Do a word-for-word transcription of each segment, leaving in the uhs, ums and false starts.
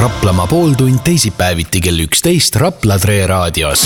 Raplamaa pooltund teisipäeviti kell üksteist Rapla Tre raadios.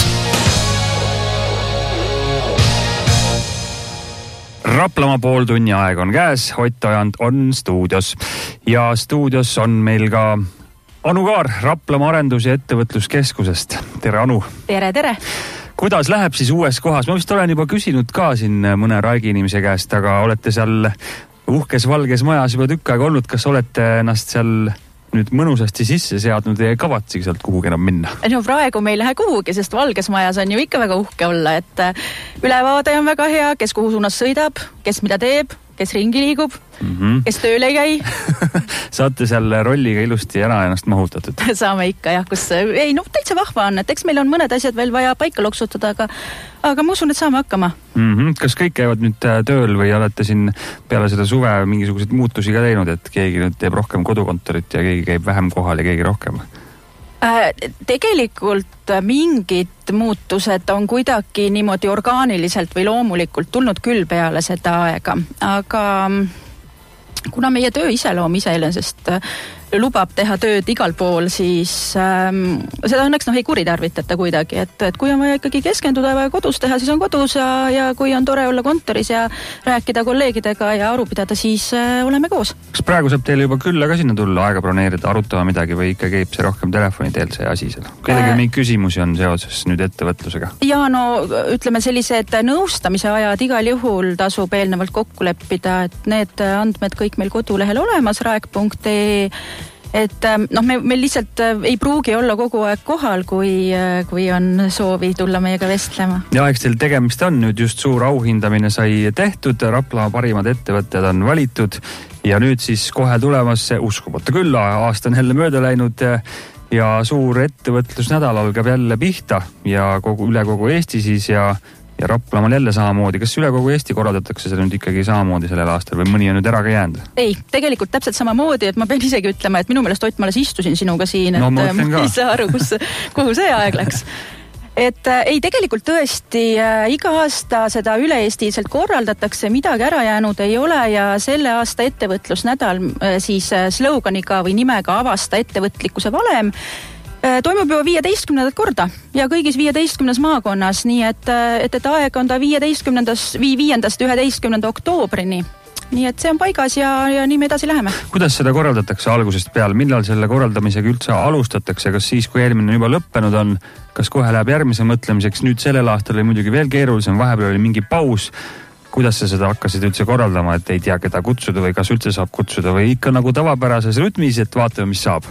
Raplamaa pooltunni aeg on käes, Ott Ojand on stuudios ja stuudios on meil ka Anu Kaar Raplamaa arendus- ja ettevõtluskeskusest. Tere, Anu! Tere, tere! Kuidas läheb siis uues kohas? Ma vist olen juba küsinud ka siin mõne Raigi inimese käest, aga olete seal uhkes valges majas juba tükk aega olnud. Kas olete ennast seal nüüd mõnusasti sisse seadnud ja kavatsegi sealt kuhugi enam minna? No praegu me ei lähe kuhugi, sest valges majas on ju ikka väga uhke olla, et ülevaade on väga hea, kes kuhu suunas sõidab, kes mida teeb, kes ringi liigub, mm-hmm. kes tööl ei käi. Saate seal rolliga ilusti ära ennast mahutatud? Saame ikka, jah, kus ei, no täitsa vahva on, et eks meil on mõned asjad veel vaja paika loksutada, aga, aga ma usun, et saame hakkama. Mm-hmm. Kas kõik käivad nüüd tööl või olete siin peale seda suve mingisuguseid muutusi ka teinud, et keegi nüüd teeb rohkem kodukontorit ja keegi käib vähem kohal ja keegi rohkem? Äh, tegelikult mingid muutused on kuidagi niimoodi orgaaniliselt või loomulikult tulnud küll peale seda aega, aga kuna meie töö iseloom iseenesest lubab teha tööd igal pool, siis ähm, seda õnneks noh, ei kuritarvitata kuidagi, et, et kui on vaja ikkagi keskenduda ja vaja kodus teha, siis on kodus ja, ja kui on tore olla kontoris ja rääkida kolleegidega ja aru pidada, siis äh, oleme koos. Kas praegu saab teile juba külla ka sinna tulla, aega broneerida, arutama midagi või ikka käib see rohkem telefoni teel see asi seal? Kellegi äh, mingi küsimusi on seoses nüüd ettevõtlusega? Ja no ütleme sellised nõustamise ajad igal juhul tasub eelnevalt kokku leppida, et need andmed kõik meil kodulehel olemas, raek punkt ee. Et noh, me, me lihtsalt ei pruugi olla kogu aeg kohal, kui, kui on soovi tulla meiega vestlema. Ja eks teil tegemist on nüüd just suur auhindamine sai tehtud, Raplamaa parimad ettevõtted on valitud ja nüüd siis kohe tulemas see uskumata küll, aasta on jälle mööda läinud ja suur ettevõtlusnädal algab jälle pihta ja kogu, üle kogu Eesti siis ja Ja Raplamaal jälle samamoodi. Kas üle kogu Eesti korraldatakse seda nüüd ikkagi samamoodi sellel aastal või mõni on nüüd ära ka jäänud? Ei, tegelikult täpselt samamoodi, et ma pean isegi ütlema, et minu meelest Ott, ma alles istusin sinuga siin, et no, ma, ma ei saa aru, kus, kuhu see aeg läks. Et äh, ei, tegelikult tõesti äh, iga aasta seda üle-eestiliselt korraldatakse, midagi ära jäänud ei ole ja selle aasta ettevõtlusnädal äh, siis äh, sloganiga või nimega Avasta ettevõtlikkuse valem toimub juba viieteistkümnendat korda ja kõigis viieteistkümnes maakonnas, nii et, et, et aeg on ta viieteistkümnendast, viiendast üheteistkümnenda oktoobrini. Nii et see on paigas ja, ja nii me edasi läheme. Kuidas seda korraldatakse algusest peale? Millal selle korraldamisega üldse alustatakse? Kas siis, kui eelmine juba lõppenud on, kas kohe läheb järgmise mõtlemiseks? Nüüd sellel aastal oli muidugi veel keerulisem, vahepeal oli mingi paus. Kuidas sa seda hakkasid üldse korraldama, et ei tea, keda kutsuda või kas üldse saab kutsuda või ikka nagu tavapärases rütmis, et vaatame, mis saab?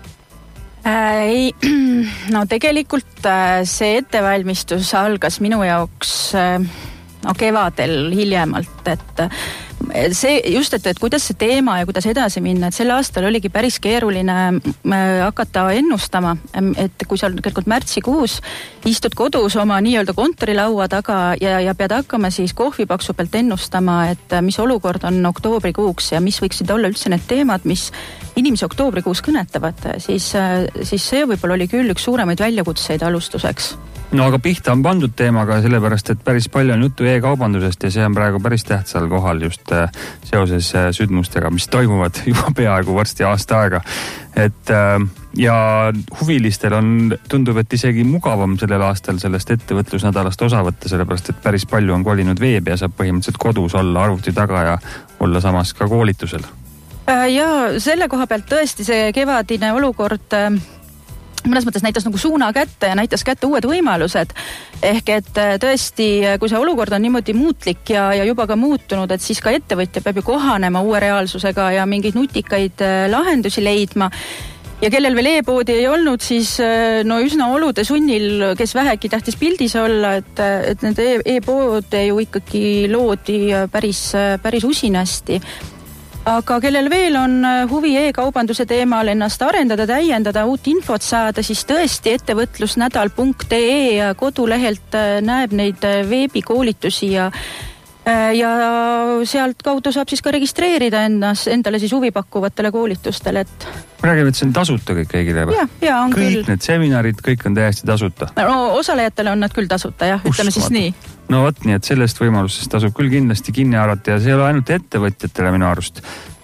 Ei, no tegelikult see ettevalmistus algas minu jaoks no, kevadel hiljemalt, et see just, et, et kuidas see teema ja kuidas edasi minna, et sel aastal oligi päris keeruline hakata ennustama, et kui sa tegelikult märtsikuus istud kodus oma nii-öelda kontorilaua taga ja, ja pead hakkama siis kohvipaksu pealt ennustama, et mis olukord on oktoobrikuuks ja mis võiksid olla üldse need teemad, mis inimesi oktoobrikuus kõnetavad, siis, siis see võib-olla oli küll üks suuremaid väljakutseid alustuseks. No aga pihta on pandud teemaga sellepärast, et päris palju on juttu e-kaubandusest ja see on praegu päris tähtsal kohal just seoses sündmustega, mis toimuvad juba peaaegu varsti aasta aega. Et ja huvilistel on, tundub, et isegi mugavam sellel aastal sellest ettevõtlusnädalast osa võtta, sellepärast, et päris palju on kolinud veebi ja saab põhimõtteliselt kodus olla arvuti taga ja olla samas ka koolitusel. Ja selle koha pealt tõesti see kevadine olukord mõnes mõttes näitas nagu suuna kätte ja näitas kätte uued võimalused. Ehk et tõesti, kui see olukord on niimoodi muutlik ja, ja juba ka muutunud, et siis ka ettevõtja peab ju kohanema uue reaalsusega ja mingeid nutikaid lahendusi leidma. Ja kellel veel e-poodi ei olnud, siis no üsna olude sunnil, kes vähegi tähtis pildis olla, et, et need e-poode ju ikkagi loodi päris, päris usinasti. Aga kellel veel on huvi e-kaubanduse teemal ennast arendada, täiendada, uut infot saada, siis tõesti ettevõtlusnädal punkt ee kodulehelt näeb neid veebikoolitusi ja ja sealt kaudu saab siis ka registreerida endas, endale siis huvipakkuvatele koolitustele, et räägime, et see on tasuta kõik kõigile? Ja, ja on kõik küll. Need seminarid, kõik on täiesti tasuta? No osalejatele on nad küll tasuta, jah, ütleme siis nii. No võt, nii et sellest võimalusest tasub küll kindlasti kinni arvata ja see ei ole ainult ettevõtjatele minu arust.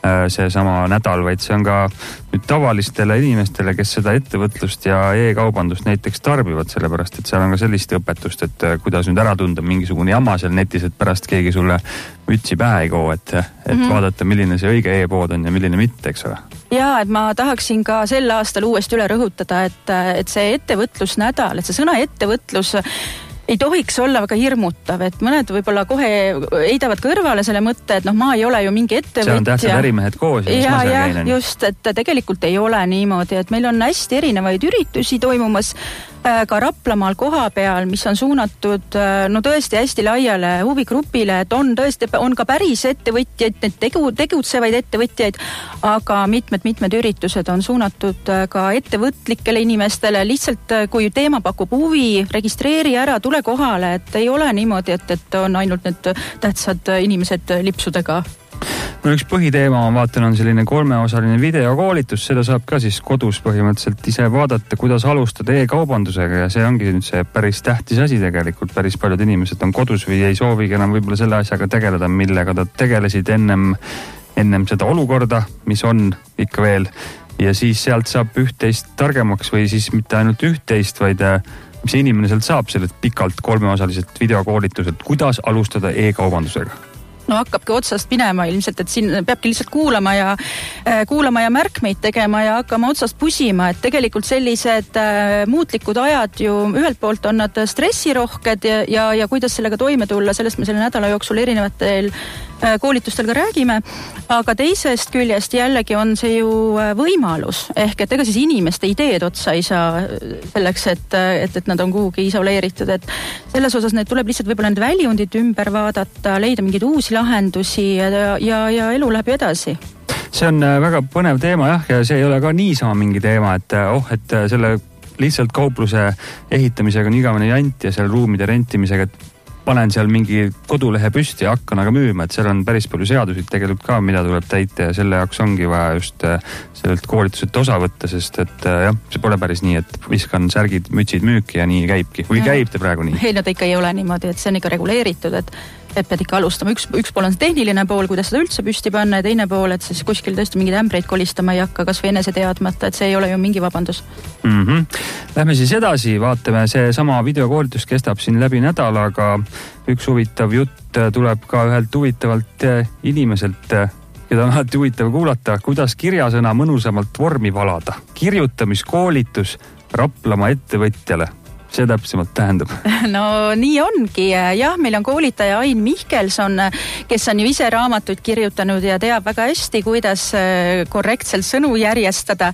see sama nädal, vaid see on ka nüüd tavalistele inimestele, kes seda ettevõtlust ja e-kaubandust näiteks tarbivad, sellepärast et seal on ka sellist õpetust, et kuidas nüüd ära tunda mingisugune jama seal netis, et pärast keegi sulle mütsi pähe ei koo, et, et mm-hmm. vaadata, milline see õige e-pood on ja milline mitte, eks ole. Jaa, et ma tahaksin ka sel aastal uuesti üle rõhutada, et, et see ettevõtlusnädal, et see sõna ettevõtlus ei tohiks olla väga hirmutav, et mõned võib-olla kohe heidavad kõrvale selle mõtte, et noh, ma ei ole ju mingi ettevõtja. See on tähtsad ärimehed koos. Ja, ja, just, et tegelikult ei ole niimoodi, et meil on hästi erinevaid üritusi toimumas ka Raplamaal koha peal, mis on suunatud no tõesti hästi laiale huvigrupile, et on tõesti, on ka päris ettevõtjaid, need tegu, tegutsevaid ettevõtjaid, aga mitmed-mitmed üritused on suunatud ka ettevõtlikele inimestele, lihtsalt kui teema pakub huvi, registreeri ära, tule kohale, et ei ole niimoodi, et, et on ainult need tähtsad inimesed lipsudega. No üks põhiteema, ma vaatan, on selline kolmeosaline videokoolitus, seda saab ka siis kodus põhimõtteliselt ise vaadata, kuidas alustada e-kaubandusega ja see ongi nüüd see päris tähtis asi tegelikult. Päris paljud inimesed on kodus või ei soovigi enam võib-olla selle asjaga tegeleda, millega nad tegelesid ennem, ennem seda olukorda, mis on ikka veel. Ja siis sealt saab üht-teist targemaks või siis mitte ainult üht-teist, vaid mis inimene sealt saab sellelt pikalt kolmeosaliselt videokoolituselt, kuidas alustada e-kaubandusega. No hakkabki otsast minema ilmselt, et siin peabki lihtsalt kuulama ja, äh, kuulama ja märkmeid tegema ja hakkama otsast pusima, et tegelikult sellised äh, muutlikud ajad ju ühelt poolt on nad stressirohked ja, ja, ja kuidas sellega toime tulla, sellest me selle nädala jooksul erinevatel äh, koolitustel ka räägime, aga teisest küljest jällegi on see ju võimalus, ehk et ega siis inimeste ideed otsa ei saa selleks, et, et, et nad on kuhugi isoleeritud, et selles osas need tuleb lihtsalt võib-olla need väljundid ümber vaadata, leida mingeid uusi lahendusi ja, ja, ja elu läheb edasi. See on väga põnev teema jah, ja see ei ole ka niisama mingi teema, et oh, et selle lihtsalt kaupluse ehitamisega on igavene jant ja seal ruumide rentimisega, et panen seal mingi kodulehe püsti ja hakkan aga müüma, et seal on päris palju seadusid tegelikult ka, mida tuleb täita ja selle jaoks ongi vaja just sellelt koolituselt osa võtta, sest et jah, see pole päris nii, et viskan särgid, mütsid müüki ja nii käibki. Või käib ta praegu nii? Ei, no ta ikka ei ole niimoodi, et see on ikka reguleeritud, et et pead ikka alustama. Üks, üks pool on see tehniline pool, kuidas seda üldse püsti panna ja teine pool, et siis kuskil tõesti mingid ämbreid kolistama ei hakka, kas või enese teadmata, et see ei ole ju mingi vabandus. Mm-hmm. Lähme siis edasi, vaatame, see sama videokoolitus kestab siin läbi nädala, aga üks huvitav jutt tuleb ka ühelt huvitavalt inimeselt, keda on alati huvitav kuulata, kuidas kirjasõna mõnusamalt vormi valada. Kirjutamiskoolitus Raplamaa ettevõtjale. See täpsemalt tähendab? No nii ongi. Jah, meil on koolitaja Ain Mihkelson, kes on ju ise raamatuid kirjutanud ja teab väga hästi, kuidas korrektselt sõnu järjestada.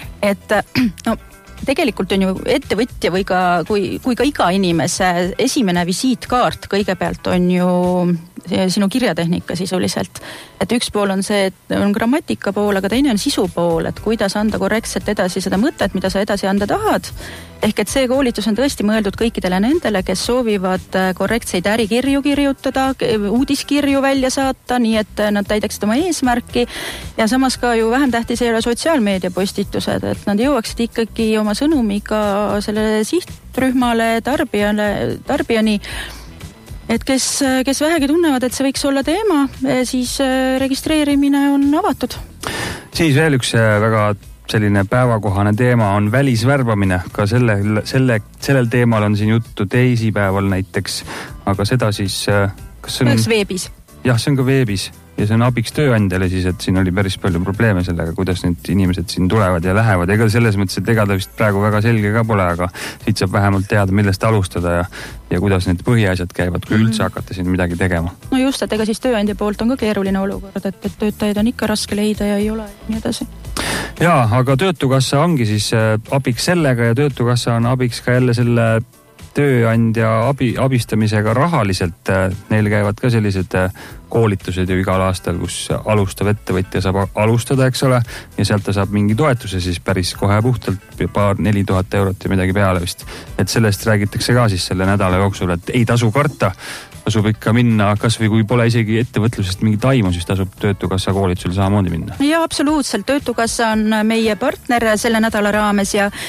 Et no, tegelikult on ju ettevõtja või ka, kui, kui ka iga inimese esimene visiitkaart kõigepealt on ju sinu kirjatehnika sisuliselt. Et üks pool on see, et on grammatika pool, aga teine on sisu pool, et kuidas anda korrektselt edasi seda mõtet, mida sa edasi anda tahad. Ehk et see koolitus on tõesti mõeldud kõikidele nendele, kes soovivad korrektseid ärikirju kirjutada, uudiskirju välja saata, nii et nad täidaksid oma eesmärki ja samas ka ju vähem tähtis ei ole sotsiaalmeedia postitused, et nad jõuaksid ikkagi oma sõnumiga sellele sihtrühmale, tarbijale, tarbijani. Et kes, kes vähegi tunnevad, et see võiks olla teema, siis registreerimine on avatud. Siis veel üks väga selline päevakohane teema on välisvärbamine. Ka selle, selle, sellel teemal on siin juttu teisipäeval näiteks, aga seda siis... Kas see on... Üks veebis. Jah, see on ka veebis ja see on abiks tööandjale siis, et siin oli päris palju probleeme sellega, kuidas need inimesed siin tulevad ja lähevad. Ega selles mõttes, et ega ta vist praegu väga selge ka pole, aga siit saab vähemalt teada, millest alustada ja, ja kuidas need põhiasjad käivad, kui üldse hakata siin midagi tegema. No just, et ega siis tööandja poolt on ka keeruline olukord, et, et töötajaid on ikka raske leida ja ei ole nii edasi. Jaa, aga Töötukassa ongi siis abiks sellega ja Töötukassa on abiks ka jälle selle tööandja abi, abistamisega rahaliselt. Neil käivad ka sellised koolitused ju igal aastal, kus alustav ettevõtja saab alustada, eks ole, ja sealt ta saab mingi toetuse siis päris kohe puhtalt paar neli tuhat eurot ja midagi peale vist. Et sellest räägitakse ka siis selle nädala jooksul, et ei tasu karta, tasub ikka minna, kas või kui pole isegi ettevõtlusest mingi taimu, siis tasub Töötukassa koolitusel samamoodi minna. Ja absoluutselt, Töötukassa on meie partner selle nädala raames ja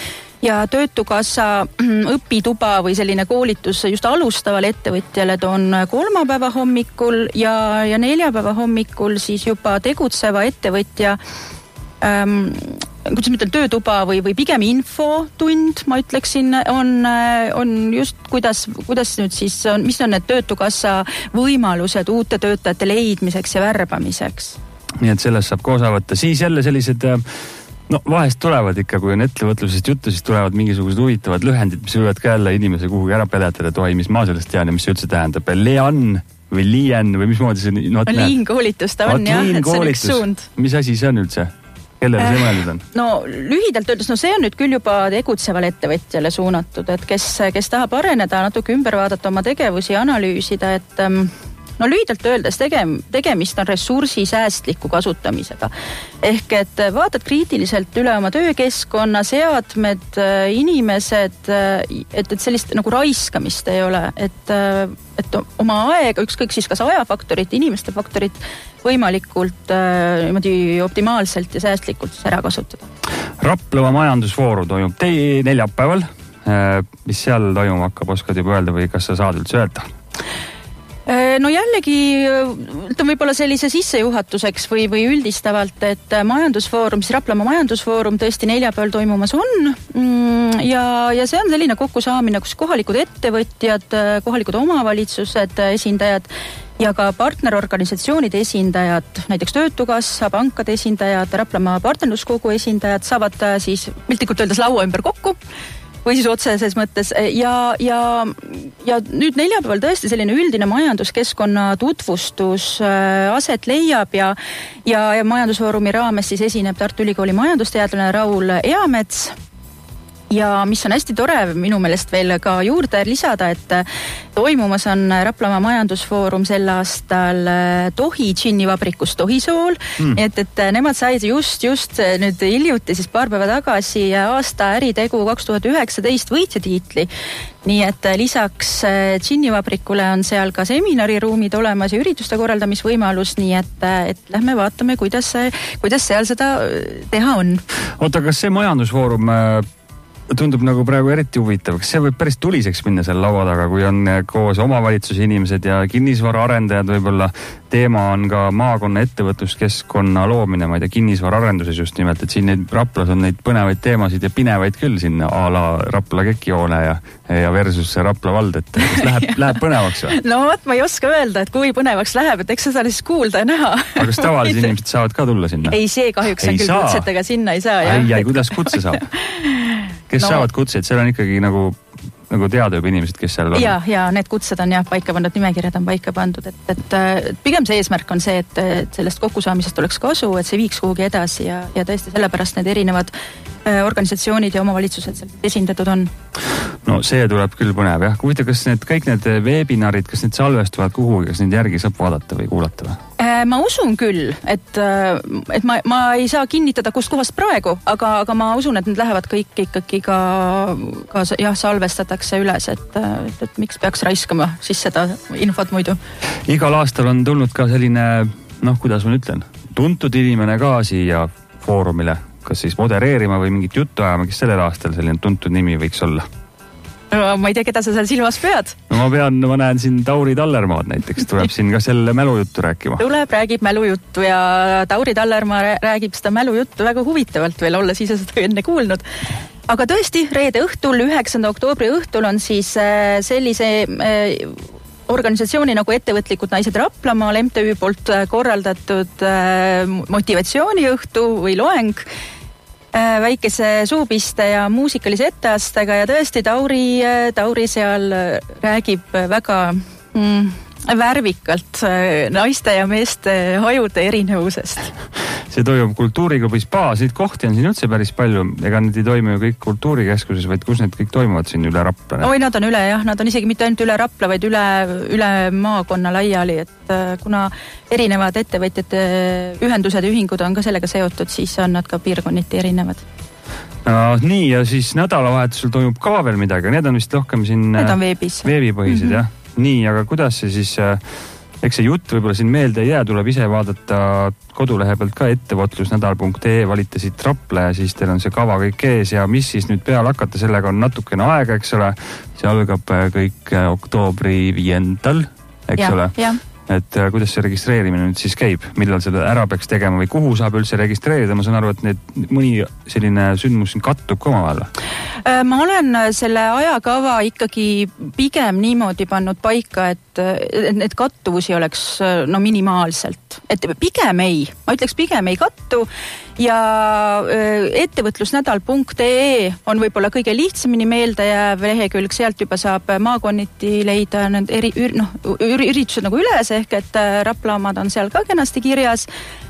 ja Töötukassa õpituba või selline koolitus just alustavale ettevõtjale on kolmapäeva hommikul ja, ja neljapäeva hommikul siis juba tegutseva ettevõtja ähm, kuidas ma ütlen, töötuba või, või pigem infotund, ma ütleksin, on, on just kuidas, kuidas nüüd siis on, mis on need Töötukassa võimalused uute töötajate leidmiseks ja värbamiseks. Nii et sellest saab koosa võtta. Siis jälle sellised, no vahest tulevad ikka, kui on ettevõtlusest juttu, siis tulevad mingisugused huvitavad lühendid, mis võivad ka jälle inimese kuhugi ära peletada, et oi, mis ma sellest tean ja mis see üldse tähendab. Lean või Lien või mismoodi see... No, liin koolitus ta on jah, et see on üks suund. Mis asi see on üldse? Kellele see mõeldud on? No lühidalt öeldes, no see on nüüd küll juba tegutsevale ettevõtjale suunatud, et kes, kes tahab areneda, natuke ümber vaadata oma tegevusi ja analüüsida, et no lühidalt öeldes tegem, tegemist on ressursi säästliku kasutamisega. Ehk et vaatad kriitiliselt üle oma töökeskkonna, seadmed, inimesed, et, et sellist nagu raiskamist ei ole, et, et oma aega, ükskõik siis kas ajafaktorit, inimeste faktorit võimalikult äh, niimoodi optimaalselt ja säästlikult ära kasutada. Raplava majandusfoorum toimub tei neljapäeval. Äh, mis seal toimub hakkab, oskad juba öelda või kas sa saad üldse öelda? No jällegi, ütleme võib-olla sellise sissejuhatuseks või, või üldistavalt, et majandusfoorum, siis Raplamaa majandusfoorum tõesti neljapäeval toimumas on ja, ja see on selline kokkusaamine, kus kohalikud ettevõtjad, kohalikud omavalitsused, esindajad ja ka partnerorganisatsioonide esindajad, näiteks Töötukassa, pankade esindajad, Raplamaa partnerluskogu esindajad saavad siis piltlikult öeldes laua ümber kokku või siis otseses mõttes ja, ja, ja nüüd neljapäeval tõesti selline üldine majanduskeskkonna tutvustus aset leiab ja, ja, ja majandusfoorumi raames siis esineb Tartu Ülikooli majandusteadlane Raul Eamets. Ja mis on hästi tore minu meelest veel ka juurde lisada, et toimumas on Raplamaa majandusfoorum sel aastal Tohi džinnivabrikus Tohisool, mm. et, et nemad said just, just nüüd hiljuti siis paar päeva tagasi aasta äritegu kaks tuhat üheksateist võitjatiitli. Nii et lisaks džinnivabrikule on seal ka seminariruumid olemas ja ürituste korraldamisvõimalus, nii et, et lähme vaatame, kuidas, kuidas seal seda teha on. Oota, kas see majandusfoorum tundub nagu praegu eriti huvitav. Kas see võib päris tuliseks minna seal laua taga, kui on koos omavalitsuse inimesed ja kinnisvara arendajad, võib-olla teema on ka maakonna ettevõtluskeskkonna loomine, ma ei tea, kinnisvara arenduses just nimelt, et siin neid Raplas on neid põnevaid teemasid ja pinevaid küll sinna a la Rapla kekihoone ja, ja versus Rapla vald, et kas läheb, läheb põnevaks või? No vot, ma ei oska öelda, et kui põnevaks läheb, et eks seda siis kuulda ja näha. Aga kas tavalised inimesed saavad ka tulla sinna? Ei, see kahjuks on küll kutsetega sinna ei saa. Ai, ai, kuidas kutse saab? Kes no, saavad kutseid, seal on ikkagi nagu, nagu teada juba inimesed, kes seal on. Ja, ja need kutsed on jah paika pandud, nimekirjad on paika pandud, et, et, et pigem see eesmärk on see, et, et sellest kokkusaamisest oleks kasu, et see viiks kuhugi edasi ja, ja tõesti sellepärast need erinevad organisatsioonid ja omavalitsused seal esindatud on. No see tuleb küll põnev, jah. Huvitav, kas need, kõik need webinarid, kas need salvestuvad kuhugi, kas neid järgi saab vaadata või kuulata või? Ma usun küll, et, et ma, ma ei saa kinnitada kust kohast praegu, aga, aga ma usun, et need lähevad kõik ikkagi ka, ka jah, salvestatakse üles, et, et, et miks peaks raiskama siis seda infot muidu. Igal aastal on tulnud ka selline, noh, kuidas ma ütlen, tuntud inimene ka siia foorumile, kas siis modereerima või mingit juttu ajama, kes sellel aastal selline tuntud nimi võiks olla? No, ma ei tea, keda sa seal silmas pead. No ma pean, ma näen siin Tauri Tallermaad näiteks, tuleb siin ka selle mälujuttu rääkima. Tuleb, räägib mälujuttu ja Tauri Tallermaa räägib seda mälujuttu väga huvitavalt veel, olles ise seda enne kuulnud. Aga tõesti, reede õhtul, üheksanda oktoobri õhtul on siis sellise organisatsiooni nagu Ettevõtlikud naised Raplamaal M T Ü poolt korraldatud motivatsiooniõhtu või loeng väikese suupiste ja muusikalise etteastega ja tõesti Tauri, Tauri seal räägib väga mm, värvikalt naiste ja meeste hajude erinevusest. See toimub Kultuuriklubi Spaas, neid kohti on siin üldse päris palju, ega need ei toimu ju kõik kultuurikeskuses, vaid kus need kõik toimuvad siin üle Rapla? Oi, nad on üle jah, nad on isegi mitte ainult üle Rapla, vaid üle, üle maakonna laiali, et kuna erinevad ettevõtjate ühendused ja ühingud on ka sellega seotud, siis on nad ka piirkonniti erinevad. No, nii, ja siis nädalavahetusel toimub ka veel midagi, need on vist rohkem siin need on veebis. Veebipõhised, mm-hmm. jah. Nii, aga kuidas see siis eks see jutt võib-olla siin meelde ei jää, tuleb ise vaadata kodulehe pealt ka ettevõtlusnädal punkt ee, valite siit Rapla ja siis teil on see kava kõik ees ja mis siis nüüd peale hakata, sellega on natukene aega, eks ole. See algab kõik oktoobri viiendal, eks ja, ole. Ja. Et kuidas see registreerimine nüüd siis käib, millal seda ära peaks tegema või kuhu saab üldse registreerida, ma saan aru, et need mõni selline sündmus kattub ka omavahel. Ma olen selle ajakava ikkagi pigem niimoodi pannud paika, et need kattuvusi oleks no minimaalselt, et pigem ei, ma ütleks pigem ei kattu ja ettevõtlusnädal punkt ee on võib-olla kõige lihtsamini meelde jääv lehekülg, sealt juba saab maakonniti leida need eri, noh, üritused nagu üles, ehk et Rapla omad on seal ka kenasti kirjas.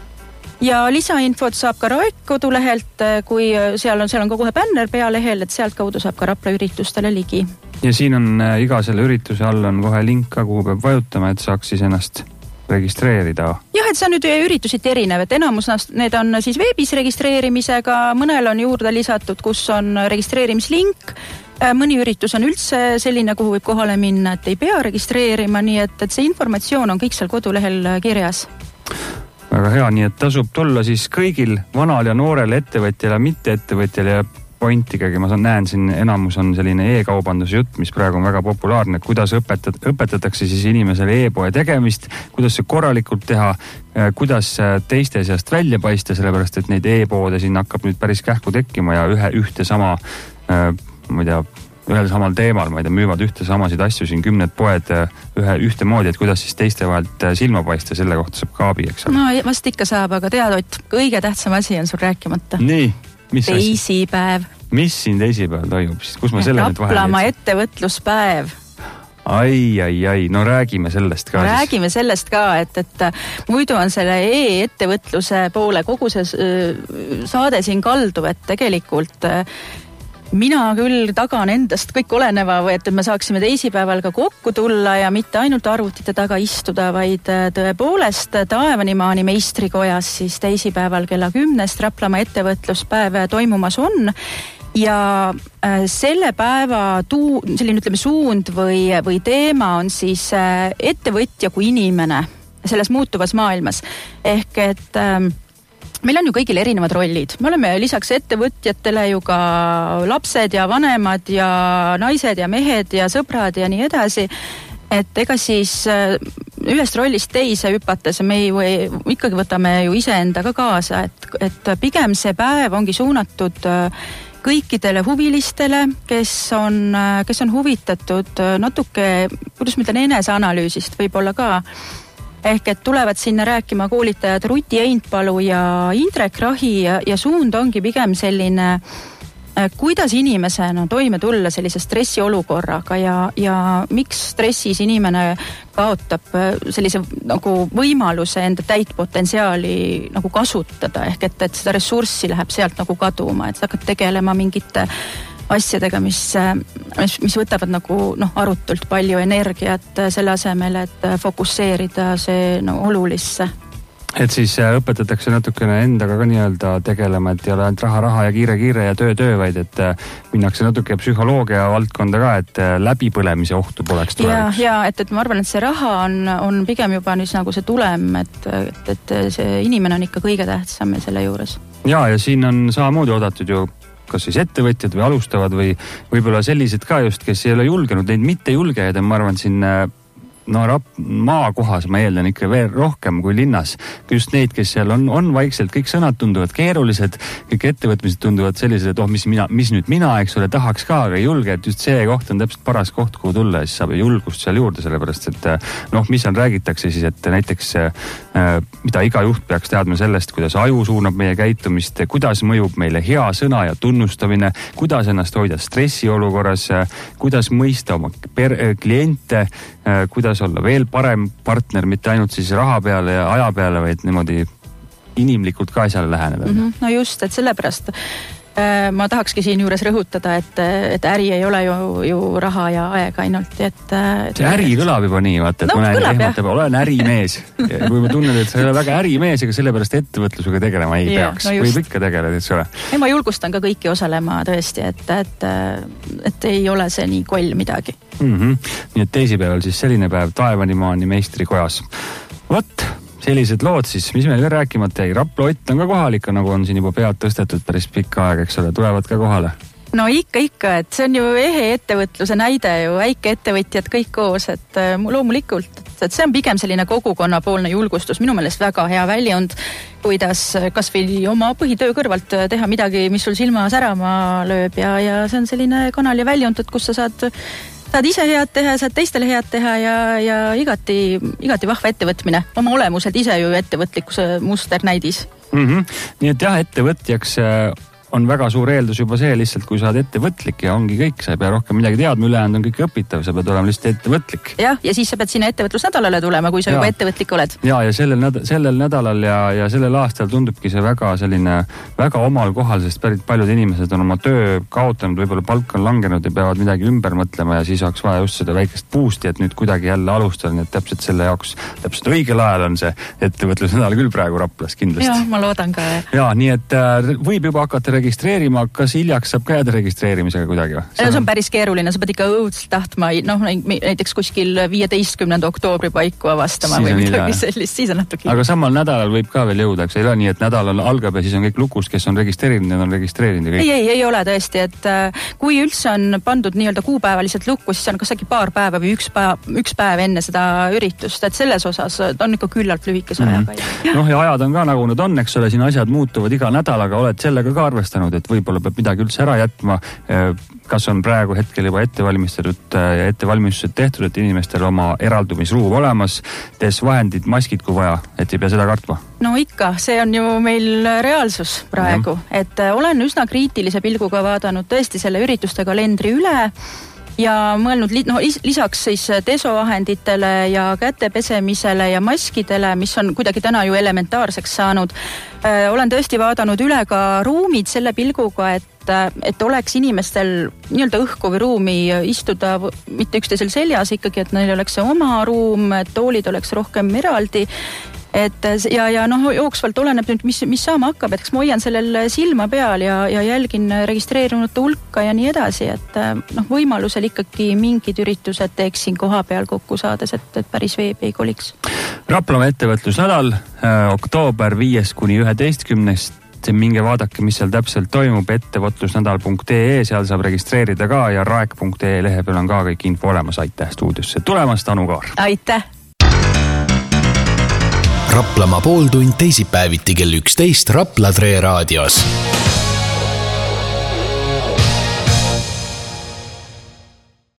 Ja lisainfot saab ka Raek kodulehelt, kui seal on, seal on ka kohe bänner pealehel, et sealt kaudu saab ka Rapla üritustele ligi. Ja siin on iga selle ürituse all on kohe link ka, kuhu peab vajutama, et saaks siis ennast registreerida. Jah, et see on nüüd üritusiti erinev, et enamus need on siis veebis registreerimisega, mõnel on juurde lisatud, kus on registreerimislink. Mõni üritus on üldse selline, kuhu võib kohale minna, et ei pea registreerima, nii et, et see informatsioon on kõik seal kodulehel kirjas. Väga hea, nii et tasub tulla siis kõigil vanal ja noorel ettevõtjal ja mitte ettevõtjal ja pointigagi, ma saan, näen siin enamus on selline e-kaubanduse jutt, mis praegu on väga populaarne, kuidas õpetat, õpetatakse siis inimesele e-poe tegemist, kuidas see korralikult teha, kuidas teiste seast välja paista, sellepärast et neid e-poode siin hakkab nüüd päris kähku tekkima ja ühe ühte sama ma ei tea, ühel samal teemal, ma ei tea, müüvad ühte samasid asju siin kümned poed ühe ühte moodi, et kuidas siis teiste vahelt silma paista, selle kohta saab ka abi, eks ole. No vast ikka saab, aga tead, Ott, kõige tähtsam asi on sul rääkimata. Nii, mis teisipäev. Asi? Mis siin teisipäev toimub? Kus ma selle nüüd vahel Raplamaa ettevõtluspäev. Ai, ai, ai, no räägime sellest ka. Räägime siis. sellest ka, et, et muidu on selle e-ettevõtluse poole kogu see saade siin kalduv, et tegelikult mina küll tagan endast kõik oleneva, et me saaksime teisipäeval ka kokku tulla ja mitte ainult arvutite taga istuda, vaid tõepoolest Taevanimaani meistrikojas siis teisipäeval kella kümnest Raplamaa ettevõtluspäev toimumas on. Ja selle päeva tuu, selline ütleme suund või, või teema on siis ettevõtja kui inimene selles muutuvas maailmas. Ehk et meil on ju kõigil erinevad rollid. Me oleme lisaks ettevõtjatele ju ka lapsed ja vanemad ja naised ja mehed ja sõbrad ja nii edasi. Et ega siis ühest rollist teise hüpates me ju ei, ikkagi võtame ju iseendaga kaasa, et, et pigem see päev ongi suunatud kõikidele huvilistele, kes on, kes on huvitatud natuke, kuidas ma ütlen, eneseanalüüsist võib-olla ka. Ehk et tulevad sinna rääkima koolitajad Ruti Einpalu ja Indrek Rahi ja, ja suund ongi pigem selline, kuidas inimesena toime tulla sellise stressiolukorraga ja, ja miks stressis inimene kaotab sellise nagu võimaluse enda täitpotentsiaali nagu kasutada, ehk et, et seda ressurssi läheb sealt nagu kaduma, et sa hakkad tegelema mingite asjadega, mis, mis, mis võtavad nagu noh, arutult palju energiat selle asemel, et fokusseerida see no, olulisse. Et siis õpetatakse natukene endaga ka nii-öelda tegelema, et ei ole ainult raha, raha ja kiire, kiire ja töö, töö, vaid et minnakse natuke psühholoogia valdkonda ka, et läbipõlemise ohtu poleks tuleviks. Ja, ja et, et ma arvan, et see raha on, on pigem juba nüüd nagu see tulem, et, et, et see inimene on ikka kõige tähtsam selle juures. Ja, ja siin on samamoodi oodatud ju kas siis ettevõtjad või alustavad või võib-olla sellised ka just, kes ei ole julgenud, neid mitte julgejaid, ma arvan siin no rap, maakohas ma eeldan ikka veel rohkem kui linnas. Just neid, kes seal on, on vaikselt, kõik sõnad tunduvad keerulised, kõik ettevõtmised tunduvad sellised, et oh, mis, mina, mis nüüd mina, eks ole, tahaks ka, aga ei julge, et just see koht on täpselt paras koht, kuhu tulla ja siis saab julgust seal juurde, sellepärast et noh, mis seal räägitakse siis, et näiteks mida iga juht peaks teadma sellest, kuidas aju suunab meie käitumist, kuidas mõjub meile hea sõna ja tunnustamine, kuidas ennast hoida stressiolukorras, kuidas mõista oma per- kliente, kuidas olla veel parem partner, mitte ainult siis raha peale ja aja peale, vaid niimoodi inimlikult ka asjale läheneda. Mm-hmm. No just, et sellepärast ma tahakski siin juures rõhutada, et, et äri ei ole ju, ju raha ja aeg ainult, et, et see äri kõlab juba nii, vaata, et no, ma näen ehmatab, olen ärimees. Ja kui ma tunnen, et sa ei ole väga ärimees, ega sellepärast ettevõtlusega tegelema ei ja, peaks. No võib ikka tegeleda, et see ole. Ja ma julgustan ka kõiki osalema tõesti, et, et, et ei ole see nii koll midagi. Mm-hmm. Nii et teisipäeval siis selline päev Taevanimaani meistrikojas. Vot, sellised lood siis, mis meil veel rääkimata jäi. Rapla Ott on ka kohalik, nagu on siin juba pead tõstetud päris pikka aeg, eks ole, tulevad ka kohale. No ikka, ikka, et see on ju ehe ettevõtluse näide ju, väike ettevõtjad kõik koos, et loomulikult, et see on pigem selline kogukonnapoolne julgustus, minu meelest väga hea väljund, kuidas kas või oma põhitöö kõrvalt teha midagi, mis sul silma särama lööb ja, ja see on selline kanal ja väljund, et kus sa saad saad ise head teha, saad teistele head teha ja, ja igati, igati vahva ettevõtmine. Oma olemuselt ise ju ettevõtlikkuse musternäidis. Mm-hmm. Nii et jah, ettevõtjaks on väga suur eeldus juba see lihtsalt, kui sa oled ettevõtlik ja ongi kõik, sa ei pea rohkem midagi teadma, ülejäänud on kõik õpitav, sa pead olema lihtsalt ettevõtlik. Jah, ja siis sa pead sinna ettevõtlusnädalale tulema, kui sa ja. juba ettevõtlik oled. Ja, ja sellel, näd- sellel nädalal ja, ja sellel aastal tundubki see väga selline, väga omal kohal, sest pärit paljud inimesed on oma töö kaotanud, võib-olla palk on langenud ja peavad midagi ümber mõtlema ja siis oleks vaja just seda väikest boost'i, et nüüd kuidagi jälle alustada, nii et täpselt selle jaoks, täpselt õigel ajal on see ettevõtlusnädal küll praegu Raplas kindlasti. Ja, ma loodan ka. Ja, nii et võib juba hakata registreerima, kas hiljaks saab ka jääda registreerimisega kuidagi või? See on päris keeruline, sa pead ikka õudselt tahtma, noh näiteks kuskil viieteistkümnenda oktoobri paiku avastama siis või midagi sellist, siis on natuke. Aga samal nädalal võib ka veel jõuda, eks ei ole nii, et nädalal algab ja siis on kõik lukus, kes on registreerinud, need on registreerinud. Ei, ei, ei ole tõesti, et kui üldse on pandud nii-öelda kuupäevaliselt lukku, siis on kasagi paar päeva või üks päev, üks päev enne seda üritust, et selles osas on ikka küllalt lühikese mm-hmm. ajaga. Noh ja ajad on ka nagu need on, eks ole, siin asjad muutuvad iga nädal, aga oled sellega ka arvestanud, et võib-olla peab midagi üldse ära jätma, kas on praegu hetkel juba ettevalmistatud ja ettevalmistused tehtud, et inimestel oma eraldumisruum olemas, tees vahendid, maskid kui vaja, et ei pea seda kartma? No ikka, see on ju meil reaalsus praegu, ja. et olen üsna kriitilise pilguga vaadanud tõesti selle ürituste kalendri üle ja mõelnud no, lisaks siis desovahenditele ja kätepesemisele ja maskidele, mis on kuidagi täna ju elementaarseks saanud. Äh, olen tõesti vaadanud üle ka ruumid selle pilguga, et, et oleks inimestel nii-öelda õhku või ruumi istuda mitte üksteisel seljas ikkagi, et neil oleks see oma ruum, et toolid oleks rohkem eraldi. Et ja, ja noh, jooksvalt oleneb nüüd, mis, mis saama hakkab, et eks ma hoian sellel silma peal ja, ja jälgin registreerunute hulka ja nii edasi, et noh, võimalusel ikkagi mingid üritused teeksin koha peal kokku saades, et, et päris veebi ei koliks. Raplamaa ettevõtlusnädal, oktoober viies kuni üheteistkümnest. Minge vaadake, mis seal täpselt toimub, ettevõtlusnädal punkt ee, seal saab registreerida ka ja raek punkt ee lehe peal on ka kõik info olemas. Aitäh stuudiosse tulemast, Anu Kaar! Aitäh! Raplamaa pooltund teisipäeviti kell üksteist Rapla Tre raadios.